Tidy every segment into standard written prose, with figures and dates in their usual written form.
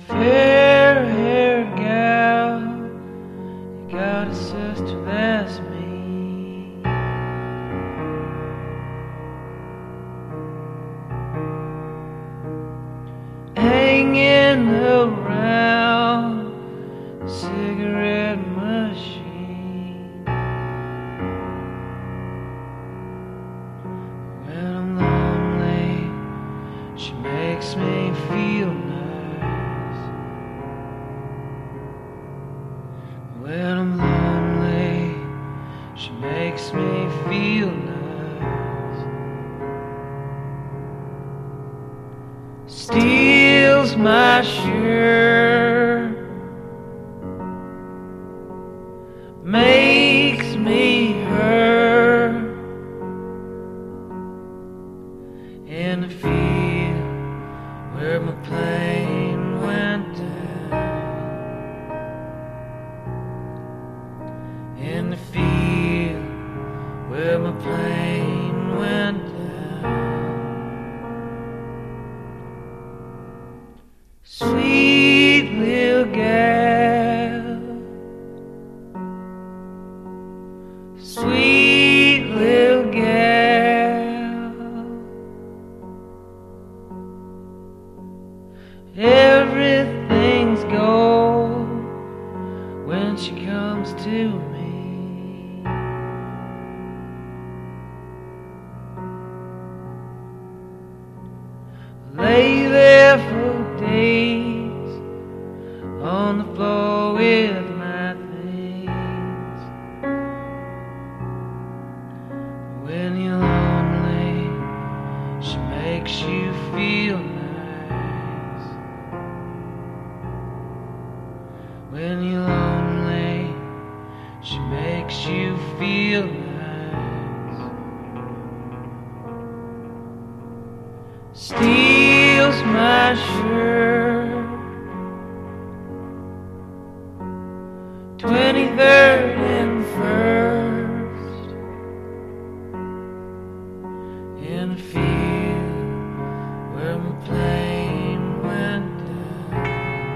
Fair-haired gal, you got a sister that's me. Hanging around the cigarette machine. When I'm lonely, she makes me feel nice. When I'm lonely, she makes me feel nice. Steals my shirt, makes me hurt in the field where my plane went down. In the field where my plane went down. Sweet little gal, sweet little gal, everything's gold when she comes to me. Lay there for days on the floor with my things. When you're lonely, she makes you feel nice. When you're lonely, she makes you feel nice. Steals my shirt, 23rd and 1st, in a field where my plane went down.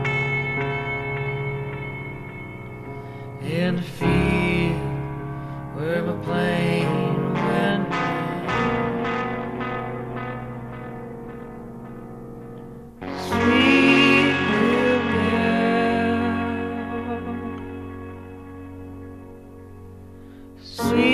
In a field where my plane went down. Sweet